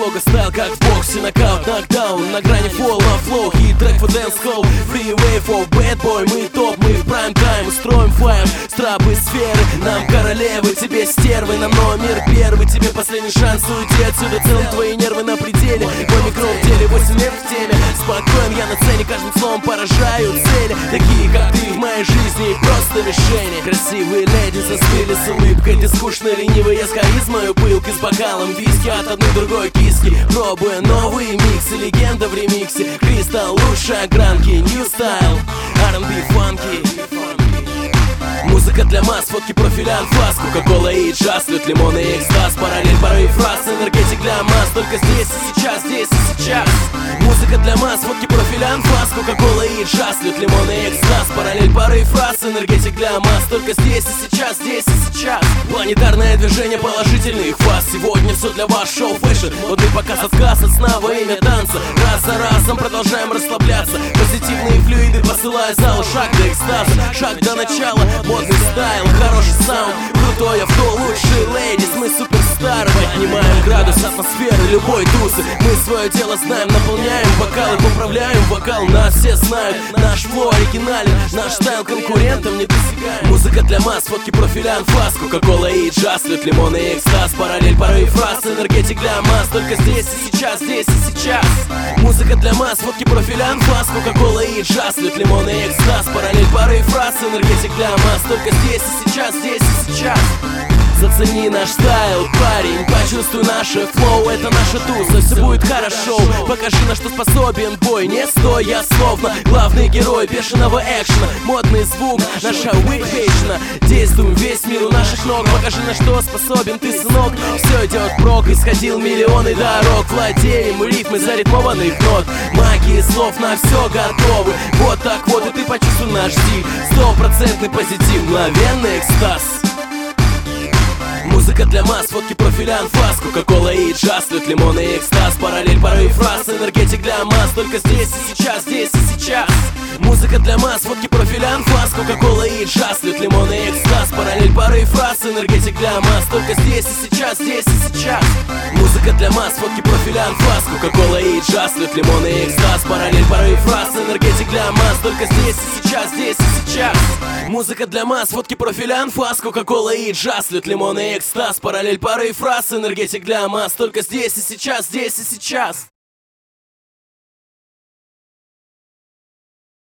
Много стайл, как в боксе, нокаут, нокдаун. На грани фолла, флоу, хит, трек for dance hall. Freeway for bad boy, мы топ, мы в прайм тайм. Устроим фаер, страбы сферы. Нам королевы, тебе стервы. Нам номер первый, тебе последний шанс уйти отсюда. Целым твои нервы на пределе. Мой микро в деле, 8 лет в теме. Спокоен, я на цене, каждым словом поражаю цели. Такие, как ты в моей жизни, просто мишени. Красивые леди застыли с улыбкой. Ты скучно ленивый, я скорис мою пылкой с бокалом виски от одной другой киски. Пробуя новые миксы, легенда в ремиксе. Кристалл, лучшие огранки, new style, R&B, фанки. Музыка для масс, фотки, профиля, анфас. Кока-кола и джаз, лед, лимон и экстаз. Параллель, порой фраз, энергетик для масс. Только здесь и сейчас, здесь и сейчас. Музыка для масс, фотки, профиля, анфас. Кока-кола и джаз, лед, лимон и экстаз. Параллель, порой фраз, энергетик для масс. Только здесь и сейчас, здесь и сейчас. Планетарное движение положительных фаз. Сегодня все для вас, шоу фэшн. Модный показ, отказ от сна во имя танца. Раз за разом продолжаем расслабляться. Позитивные флюиды посылая зал. Шаг до экстаза, шаг до начала. Модный стайл, хороший саунд, крутой авто, лучшие лейдис. Мы суперстары, поднимаем градус атмосферы любой тусы. Мы свое дело знаем, наполняем бокалы, поправляем вокал. Нас все знают, наш флоу оригинален, наш стайл конкурентам не достигаем. Музыка для масс, фотки, профиля, анфас. Кока-кола и джаз, лед, лимон и экстаз. Параллель, порой фраз, энергетик для масс. Только здесь и сейчас, здесь и сейчас. Музыка для масс, фотки, профиля, анфас. Кока-кола и джаз, лед, лимон и экстаз. Параллель, порой фраз, энергетик для масс. Только здесь и сейчас, здесь и сейчас. Зацени наш стайл, парень, почувствуй наше флоу. Это наша туса, все будет хорошо. Покажи, на что способен бой. Не стой, я словно главный герой бешеного экшена. Модный звук, наша уикфейшна. Действуем весь мир у наших ног. Покажи, на что способен ты, сынок. Все идет прок, исходил миллионы дорог. Владеем рифмы заритмованных нот. Магии слов на все готовы. Вот так вот, и ты почувствуй наш стиль. 100% позитив, мгновенный экстаз. Музыка для масс, фотки, профиля, анфас. Кока-кола и джаз, лед, лимон и экстаз. Параллель, порой фраз, энергетик для масс. Только здесь и сейчас, здесь и сейчас. Музыка для масс, фотки, профиля, анфас. Кока-кола и джаз, лед, лимон и экстаз. Параллель, порой фраз, энергетик для масс. Только здесь и сейчас, здесь и сейчас. Музыка для масс, фотки, профиля, анфас. Кока-кола и джаз, лед, лимон и экстаз. Параллель, порой фраз, энергетик для масс. Только здесь и сейчас, здесь и сейчас. Музыка для масс, фотки, профиля, анфас. Кока-кола и джаз, лед, лимон и экстаз. Параллель, порой фраз, энергетик для масс. Только здесь и сейчас, здесь и сейчас.